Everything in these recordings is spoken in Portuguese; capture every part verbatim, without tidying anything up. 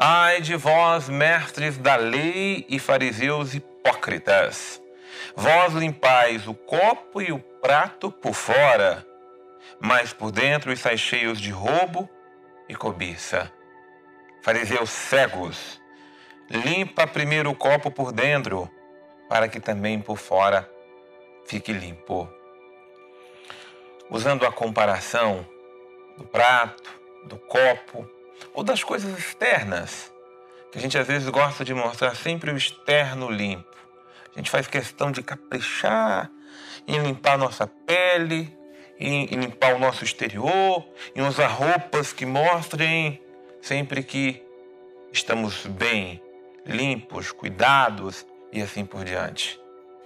Ai de vós, mestres da lei e fariseus hipócritas! Vós limpais o copo e o prato por fora, mas por dentro estáis cheios de roubo e cobiça. Fariseus cegos, limpa primeiro o copo por dentro, para que também por fora fique limpo. Usando a comparação do prato, do copo ou das coisas externas, que a gente às vezes gosta de mostrar sempre o externo limpo. A gente faz questão de caprichar em limpar nossa pele, em limpar o nosso exterior, em usar roupas que mostrem sempre que estamos bem, limpos, cuidados e assim por diante.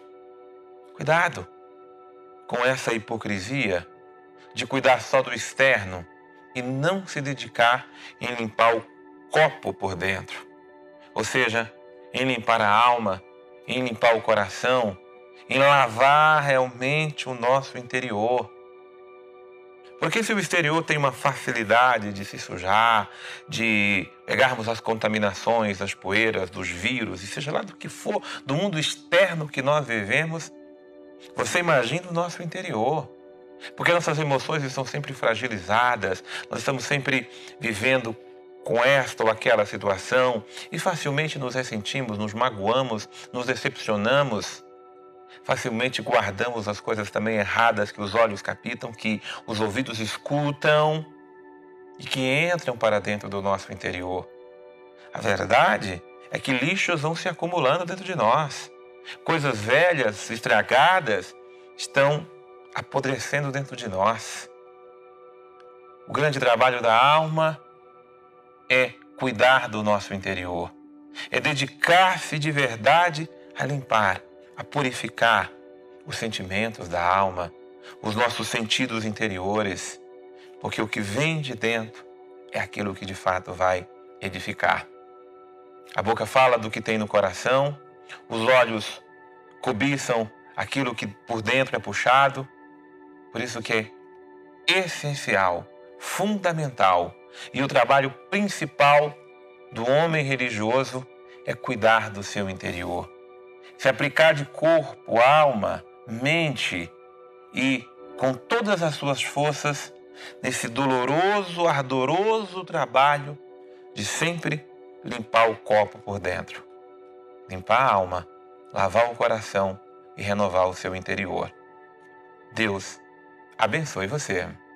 Cuidado com essa hipocrisia de cuidar só do externo e não se dedicar em limpar o copo por dentro. Ou seja, em limpar a alma, em limpar o coração, em lavar realmente o nosso interior. Porque se o exterior tem uma facilidade de se sujar, de pegarmos as contaminações, as poeiras, dos vírus, e seja lá do que for, do mundo externo que nós vivemos, você imagina o nosso interior. Porque nossas emoções estão sempre fragilizadas, nós estamos sempre vivendo com esta ou aquela situação e facilmente nos ressentimos, nos magoamos, nos decepcionamos. Facilmente guardamos as coisas também erradas que os olhos captam, que os ouvidos escutam e que entram para dentro do nosso interior. A verdade é que lixos vão se acumulando dentro de nós. Coisas velhas, estragadas, estão apodrecendo dentro de nós. O grande trabalho da alma é cuidar do nosso interior, é dedicar-se de verdade a limpar, a purificar os sentimentos da alma, os nossos sentidos interiores, porque o que vem de dentro é aquilo que de fato vai edificar. A boca fala do que tem no coração, os olhos cobiçam aquilo que por dentro é puxado. Por isso que é essencial, fundamental, e o trabalho principal do homem religioso é cuidar do seu interior. Se aplicar de corpo, alma, mente e com todas as suas forças nesse doloroso, ardoroso trabalho de sempre limpar o copo por dentro. Limpar a alma, lavar o coração e renovar o seu interior. Deus abençoe você.